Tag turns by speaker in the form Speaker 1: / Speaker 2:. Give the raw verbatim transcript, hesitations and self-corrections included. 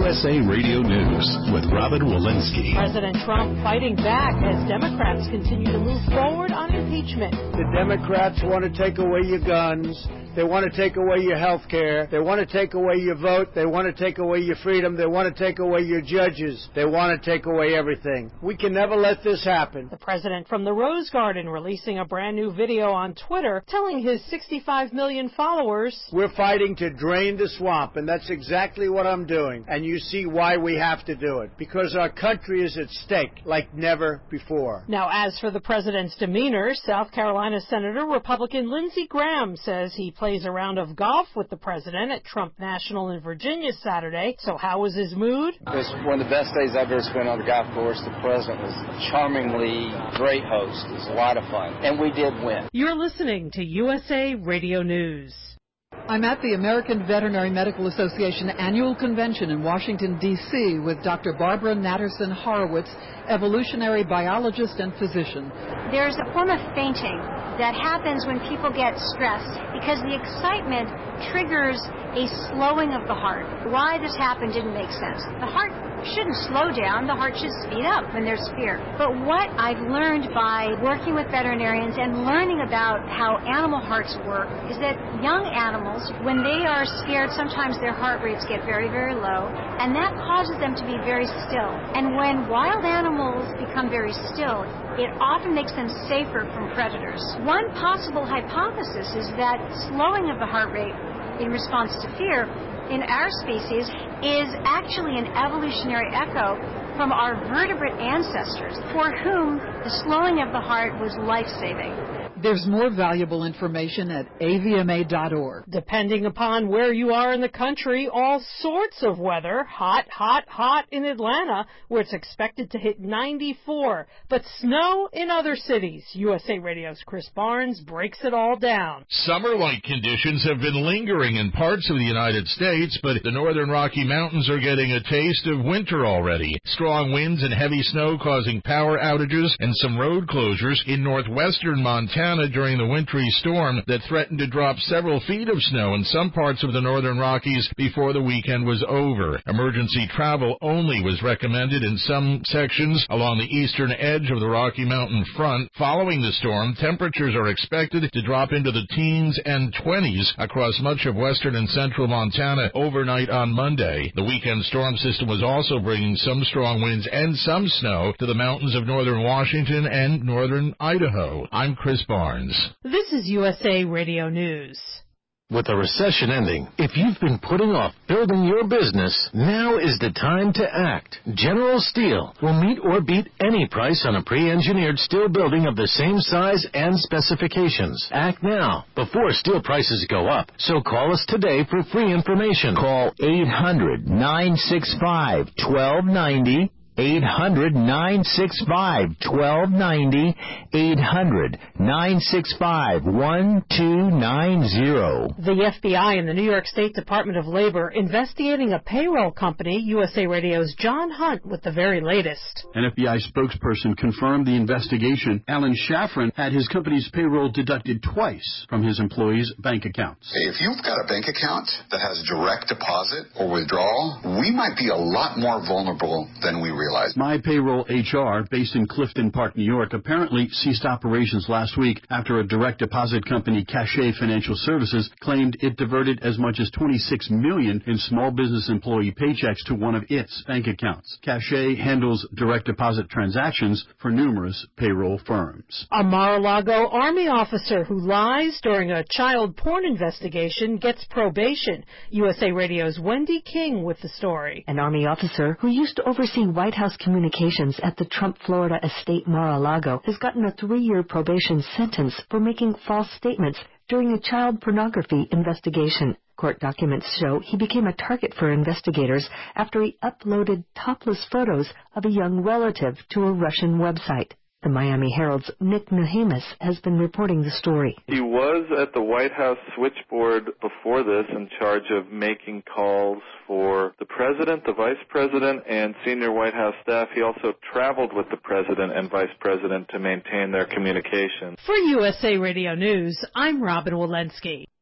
Speaker 1: S A Radio News with Robin Walensky.
Speaker 2: President Trump fighting back as Democrats continue to move forward on impeachment.
Speaker 3: The Democrats want to take away your guns. They want to take away your health care. They want to take away your vote. They want to take away your freedom. They want to take away your judges. They want to take away everything. We can never let this happen.
Speaker 2: The president from the Rose Garden releasing a brand new video on Twitter telling his sixty-five million followers,
Speaker 3: we're fighting to drain the swamp, and that's exactly what I'm doing. And you see why we have to do it. Because our country is at stake like never before.
Speaker 2: Now, as for the president's demeanor, South Carolina Senator Republican Lindsey Graham says he plays a round of golf with the president at Trump National in Virginia Saturday. So how was his mood?
Speaker 4: It was one of the best days I've ever spent on the golf course. The president was a charmingly great host. It was a lot of fun. And we did win.
Speaker 2: You're listening to U S A Radio News.
Speaker 5: I'm at the American Veterinary Medical Association annual convention in Washington, D C with Doctor Barbara Natterson Horowitz, evolutionary biologist and physician.
Speaker 6: There's a form of fainting that happens when people get stressed because the excitement triggers a slowing of the heart. Why this happened didn't make sense. The heart shouldn't slow down. The heart should speed up when there's fear. But what I've learned by working with veterinarians and learning about how animal hearts work is that young animals, when they are scared, sometimes their heart rates get very, very low, and that causes them to be very still. And when wild animals become very still, it often makes them safer from predators. One possible hypothesis is that slowing of the heart rate in response to fear in our species is actually an evolutionary echo from our vertebrate ancestors for whom the slowing of the heart was life-saving.
Speaker 5: There's more valuable information at A V M A dot org.
Speaker 2: Depending upon where you are in the country, all sorts of weather. Hot, hot, hot in Atlanta, where it's expected to hit ninety-four. But snow in other cities. U S A Radio's Chris Barnes breaks it all down.
Speaker 7: Summer-like conditions have been lingering in parts of the United States, but the northern Rocky Mountains are getting a taste of winter already. Strong winds and heavy snow causing power outages and some road closures in northwestern Montana during the wintry storm that threatened to drop several feet of snow in some parts of the northern Rockies before the weekend was over. Emergency travel only was recommended in some sections along the eastern edge of the Rocky Mountain front. Following the storm, temperatures are expected to drop into the teens and twenties across much of western and central Montana overnight on Monday. The weekend storm system was also bringing some strong winds and some snow to the mountains of northern Washington and northern Idaho. I'm Chris Barnes.
Speaker 2: This is U S A Radio News.
Speaker 1: With the recession ending, if you've been putting off building your business, now is the time to act. General Steel will meet or beat any price on a pre-engineered steel building of the same size and specifications. Act now, before steel prices go up. So call us today for free information. Call eight hundred, nine six five, one two nine zero. eight hundred, nine six five, one two nine zero. eight hundred, nine six five, one two nine zero.
Speaker 2: The F B I and the New York State Department of Labor investigating a payroll company. U S A Radio's John Hunt with the very latest.
Speaker 8: An F B I spokesperson confirmed the investigation. Alan Shafran had his company's payroll deducted twice from his employees' bank accounts.
Speaker 9: If you've got a bank account that has direct deposit or withdrawal, we might be a lot more vulnerable than we realize.
Speaker 8: My Payroll H R, based in Clifton Park, New York, apparently ceased operations last week after a direct deposit company, Cachet Financial Services, claimed it diverted as much as twenty-six million dollars in small business employee paychecks to one of its bank accounts. Cachet handles direct deposit transactions for numerous payroll firms.
Speaker 2: A Mar-a-Lago Army officer who lies during a child porn investigation gets probation. U S A Radio's Wendy King with the story.
Speaker 10: An Army officer who used to oversee White House communications at the Trump Florida estate Mar-a-Lago has gotten a three-year probation sentence for making false statements during a child pornography investigation. Court documents show he became a target for investigators after he uploaded topless photos of a young relative to a Russian website. The Miami Herald's Nick Nahamis has been reporting the story.
Speaker 11: He was at the White House switchboard before this in charge of making calls for the president, the vice president, and senior White House staff. He also traveled with the president and vice president to maintain their communications.
Speaker 2: For U S A Radio News, I'm Robin Walensky.